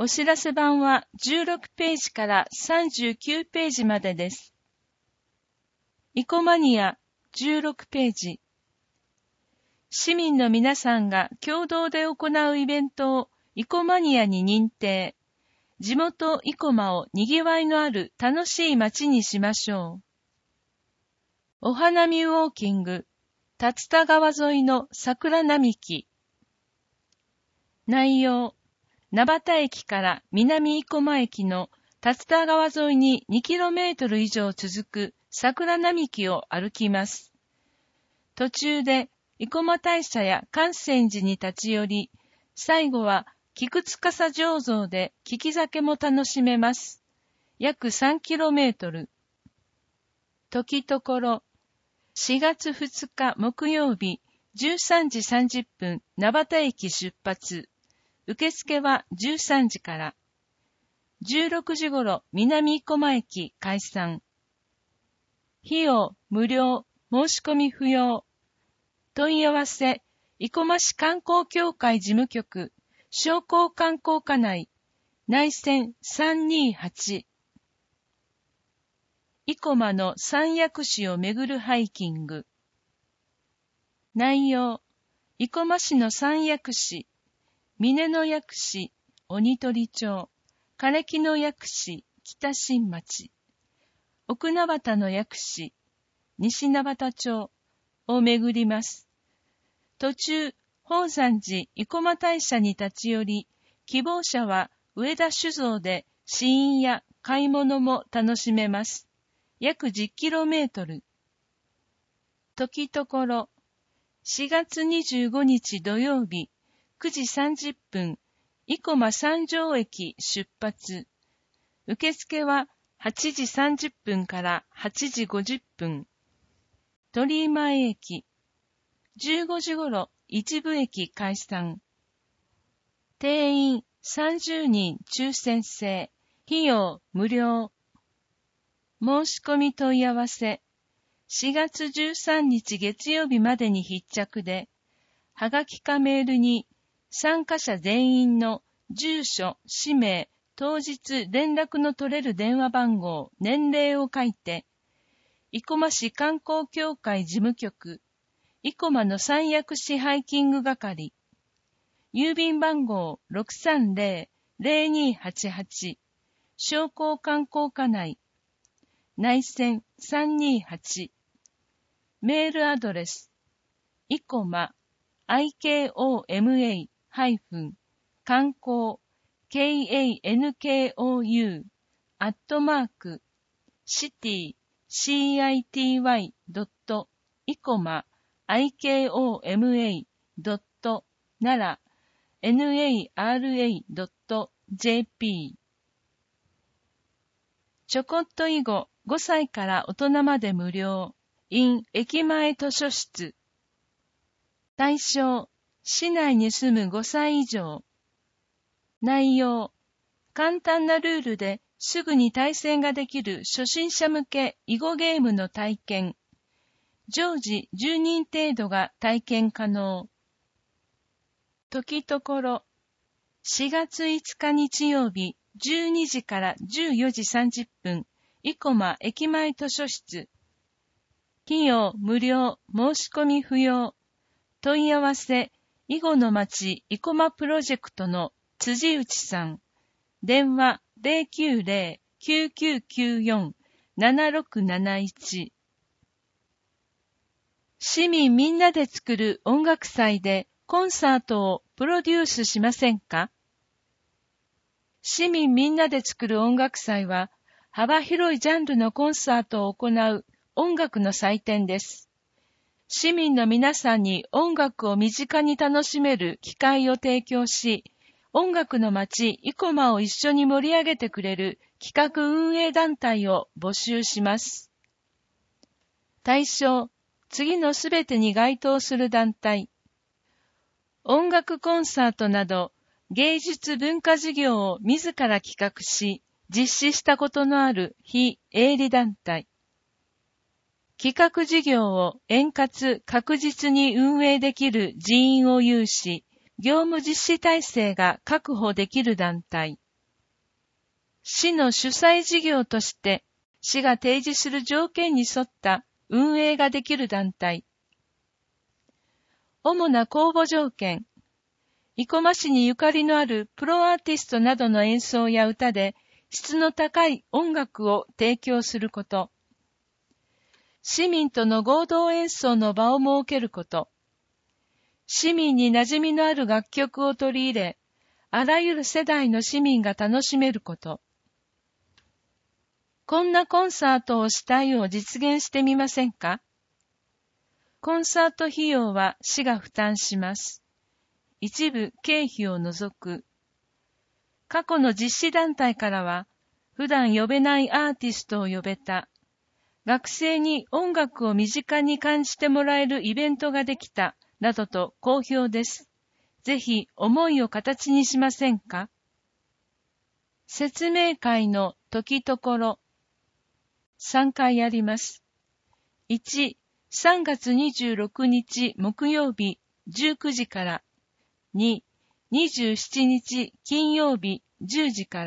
お知らせ版は16ページから39ページまでです。イコマニア16ページ。市民の皆さんが共同で行うイベントをイコマニアに認定。地元イコマをにぎわいのある楽しい街にしましょう。お花見ウォーキング、竜田川沿いの桜並木。内容、名畑駅から南生駒駅の竜田川沿いに 2km 以上続く桜並木を歩きます。途中で生駒大社や観泉寺に立ち寄り、最後は菊司醸造で利き酒も楽しめます。約 3km。時ところ、4月2日木曜日13時30分名畑駅出発。受付は13時から。16時頃南生駒駅解散。費用無料、申し込み不要。問い合わせ、生駒市観光協会事務局、商工観光課内、内線328。生駒の三薬師をめぐるハイキング。内容、生駒市の三薬師、峰の薬師、鬼取町、枯木の薬師、北新町、奥名畑の薬師、西名畑町を巡ります。途中、宝山寺生駒大社に立ち寄り、希望者は上田酒造で試飲や買い物も楽しめます。約 10km。時ところ、4月25日土曜日、9時30分、生駒三条駅出発。受付は8時30分から8時50分。鳥居前駅。15時頃、一部駅解散。定員30人抽選制。費用無料。申し込み問い合わせ。4月13日月曜日までに必着で、はがきかメールに参加者全員の住所、氏名、当日連絡の取れる電話番号、年齢を書いて、生駒市観光協会事務局、生駒の三薬師ハイキング係、郵便番号 630-0288、商工観光課内、内線328、メールアドレス、生駒、IKOMA- 観光、KANKOU、city、city.icoma、ikoma.nara.jp。 ちょこっと囲碁5歳から大人まで無料 in 駅前図書室。対象、市内に住む5歳以上。内容、簡単なルールですぐに対戦ができる初心者向け囲碁ゲームの体験。常時10人程度が体験可能。時ところ、4月5日日曜日12時から14時30分、生駒駅前図書室。費用無料、申し込み不要。問い合わせ、囲碁の町生駒プロジェクトの辻内さん。電話 090-9994-7671。市民みんなで作る音楽祭でコンサートをプロデュースしませんか？市民みんなで作る音楽祭は幅広いジャンルのコンサートを行う音楽の祭典です。市民の皆さんに音楽を身近に楽しめる機会を提供し、音楽の街生駒を一緒に盛り上げてくれる企画運営団体を募集します。対象、次のすべてに該当する団体。音楽コンサートなど芸術文化事業を自ら企画し、実施したことのある非営利団体。企画事業を円滑確実に運営できる人員を有し、業務実施体制が確保できる団体。 市の主催事業として市が提示する条件に沿った運営ができる団体。主な公募条件。生駒市にゆかりのあるプロアーティストなどの演奏や歌で質の高い音楽を提供すること。市民との合同演奏の場を設けること。市民に馴染みのある楽曲を取り入れ、あらゆる世代の市民が楽しめること。こんなコンサートをしたいを実現してみませんか？コンサート費用は市が負担します。一部経費を除く。過去の実施団体からは、普段呼べないアーティストを呼べた。学生に音楽を身近に感じてもらえるイベントができた、などと好評です。ぜひ思いを形にしませんか？説明会の時ところ。3回あります。1、3月26日木曜日19時から。2、27日金曜日10時から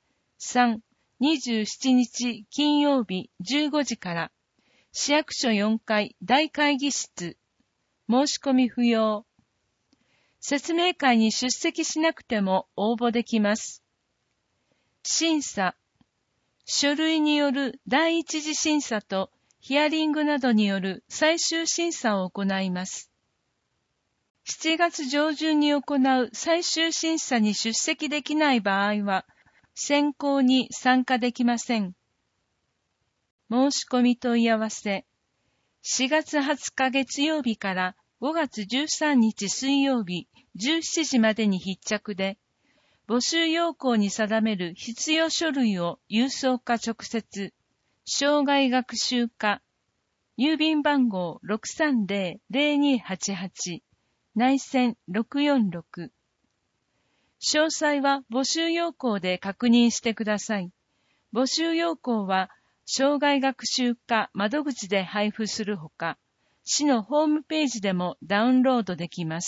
。3、27日金曜日15時から。市役所4階大会議室。申し込み不要。説明会に出席しなくても応募できます。審査。書類による第一次審査とヒアリングなどによる最終審査を行います。7月上旬に行う最終審査に出席できない場合は、選考に参加できません。申し込み問い合わせ。4月20日月曜日から5月13日水曜日17時までに必着で、募集要項に定める必要書類を郵送か直接、生涯学習課、郵便番号 630-0288、内線646。詳細は募集要項で確認してください。募集要項は、生涯学習課窓口で配布するほか、市のホームページでもダウンロードできます。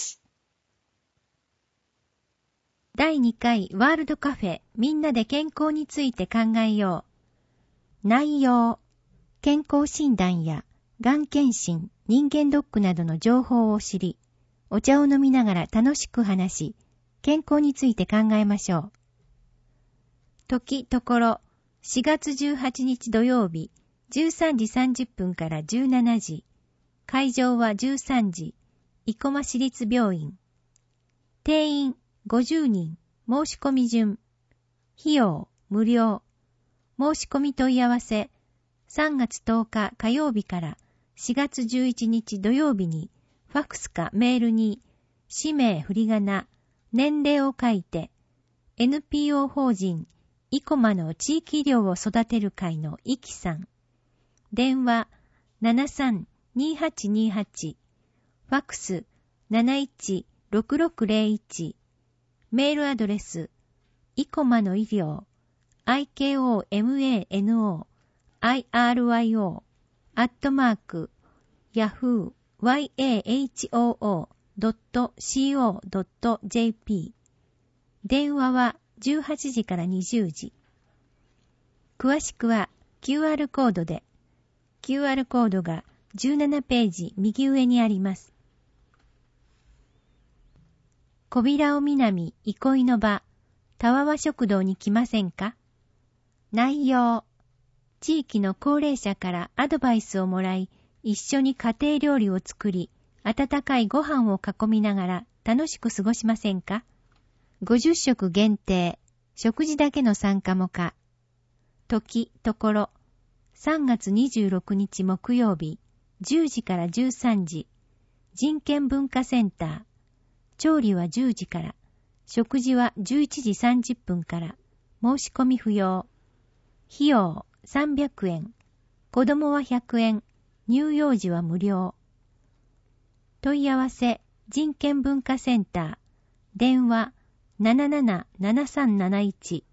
第2回ワールドカフェみんなで健康について考えよう。内容、健康診断やがん検診、人間ドックなどの情報を知り、お茶を飲みながら楽しく話し、健康について考えましょう。時、ところ、4月18日土曜日、13時30分から17時。会場は13時、生駒市立病院。定員50人、申し込み順。費用無料。申し込み問い合わせ。3月10日火曜日から4月11日土曜日に、ファクスかメールに、氏名振り仮名、年齢を書いて、NPO 法人、生駒の地域医療を育てる会のイキさん。電話73-2828。ファクス716601。メールアドレス、生駒の医療、ikomano/yahoo.co.jp。電話は18時から20時。詳しくは QR コードで、QR コードが17ページ右上にあります。小平尾南憩いの場、たわわ食堂に来ませんか？内容、地域の高齢者からアドバイスをもらい、一緒に家庭料理を作り、温かいご飯を囲みながら楽しく過ごしませんか？50食限定、食事だけの参加も可。時、ところ、3月26日木曜日、10時から13時、人権文化センター。調理は10時から、食事は11時30分から、申し込み不要。費用300円、子供は100円、乳幼児は無料。問い合わせ、人権文化センター、電話777371。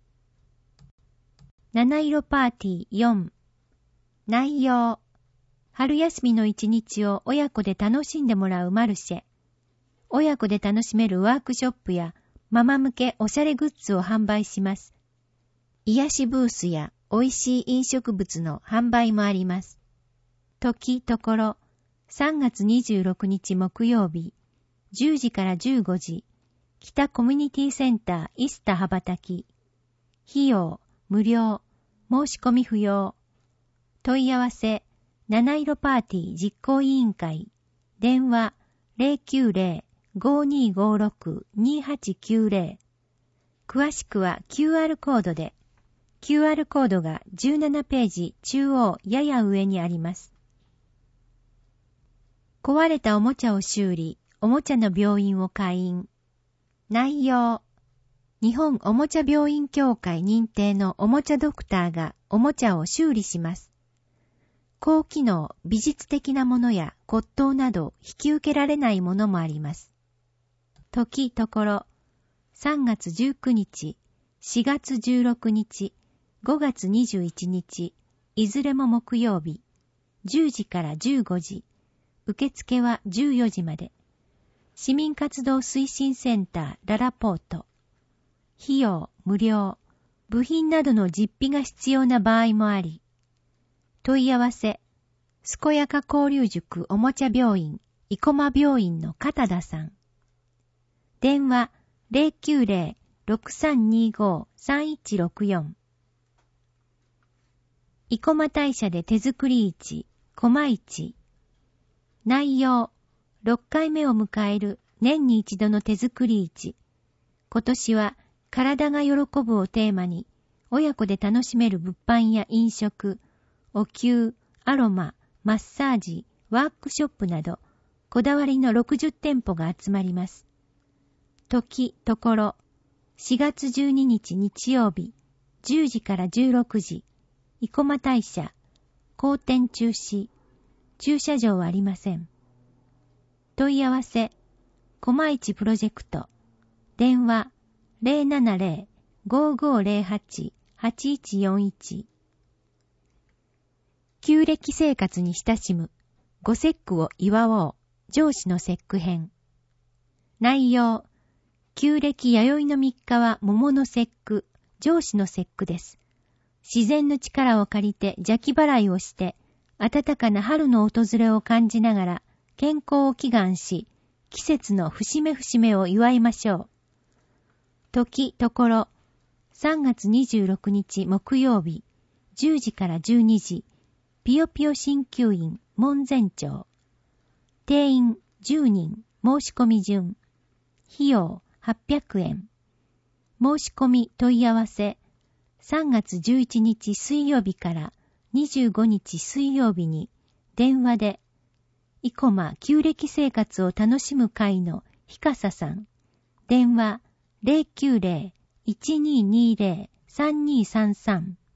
七色パーティー4。内容、春休みの一日を親子で楽しんでもらうマルシェ。親子で楽しめるワークショップやママ向けおしゃれグッズを販売します。 癒しブースや美味しい飲食物の販売もあります。時ところ、3月26日木曜日、10時から15時、北コミュニティセンターイスタ羽ばたき。費用、無料、申し込み不要。問い合わせ、七色パーティー実行委員会。電話、090-5256-2890。詳しくは QR コードで、QR コードが17ページ中央やや上にあります。壊れたおもちゃを修理、おもちゃの病院を開院。内容。日本おもちゃ病院協会認定のおもちゃドクターがおもちゃを修理します。高機能、美術的なものや骨董など引き受けられないものもあります。時ところ、3月19日、4月16日、5月21日、いずれも木曜日、10時から15時、受付は14時まで。市民活動推進センターララポート。費用無料。部品などの実費が必要な場合もあり。問い合わせ。健やか交流塾おもちゃ病院、生駒病院の片田さん。電話090-6325-3164。生駒大社で手作り市、駒市。内容。6回目を迎える年に一度の手作り市。今年は体が喜ぶをテーマに、親子で楽しめる物販や飲食、お灸、アロマ、マッサージ、ワークショップなど、こだわりの60店舗が集まります。時、ところ、4月12日日曜日、10時から16時、生駒大社、後店中止、駐車場はありません。問い合わせ、駒市プロジェクト、電話070-5508-8141。旧暦生活に親しむ、ご節句を祝おう、上司の節句編。内容、旧暦弥生の3日は桃の節句、上司の節句です。自然の力を借りて邪気払いをして、暖かな春の訪れを感じながら、健康を祈願し、季節の節目節目を祝いましょう。時ところ、3月26日木曜日、10時から12時、ぴよぴよ鍼灸院門前町。定員10人、申し込み順。費用800円。申し込み問い合わせ、3月11日水曜日から25日水曜日に、電話で、生駒旧暦生活を楽しむ会のひかささん。電話090-1220-3233。